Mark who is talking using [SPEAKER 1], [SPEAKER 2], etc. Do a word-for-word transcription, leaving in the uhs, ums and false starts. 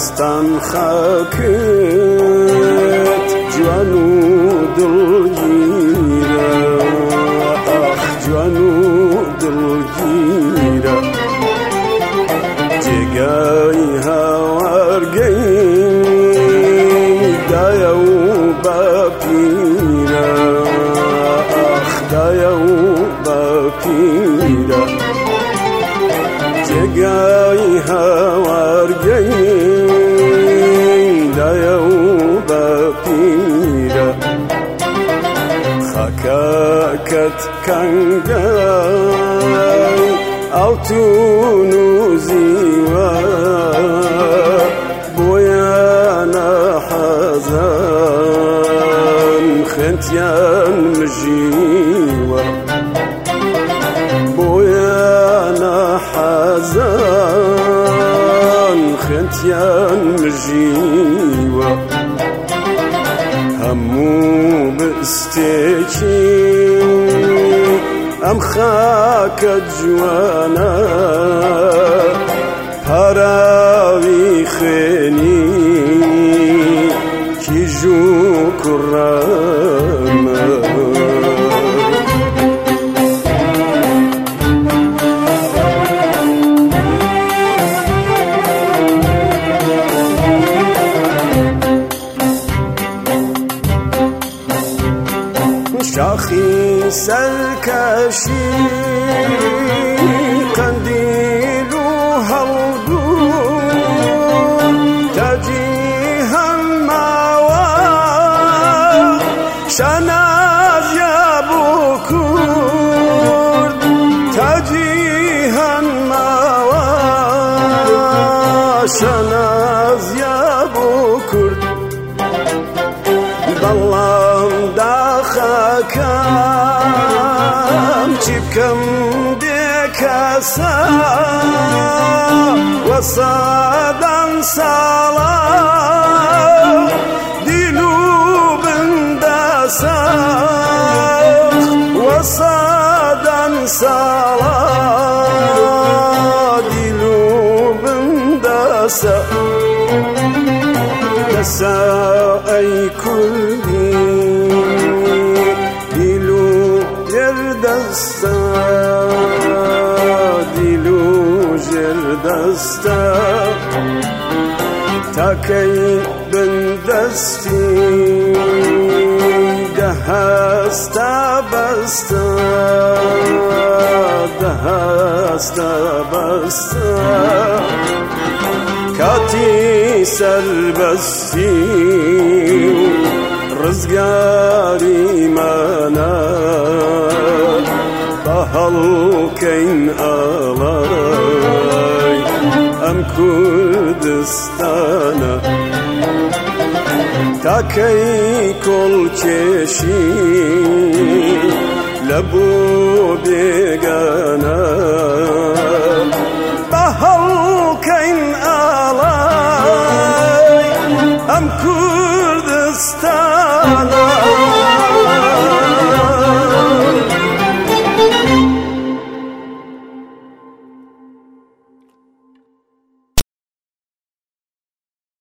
[SPEAKER 1] دستان خاکت جوان و دلگیره آخ جوان و دلگیره جگای هاورگی دایا و باپیره آخ دایا و باپیره جگای هاورگی دایا و باپیره خاکت کنگای ئەوتون و زیوە بۆیانە حەزان خوێنتیان مژیوە بۆیانە حەزان خوێنتیان مژیوە هەموو بستێکی ئەم خاکە جوانە پاراوی خوێنی کیژ و کوڕەمە شاخی سەرکەشی قەندیل و هەڵگوڕ تاجی هەماوە شانازیە بۆ کورد تاجی هەماوە شانازیە بۆ کورد بەڵام داخەکەم چی بکەم بێکەسە وەسەدان ساڵە دیل و بندەسە وەسەدان ساڵە دیل و بندەسە دەسە ئەی کوردی دیل و ژێردەستە دیل و ژێردەستە تاکەی بندەستی دەهەستە بەستە دەهەستە بەستە کاتی سەربەستی ڕزگاری مانە بە هەڵکەین ئاڵای ئەم کوردستانە تاکەی کۆڵکێشی لە بۆ بێگانە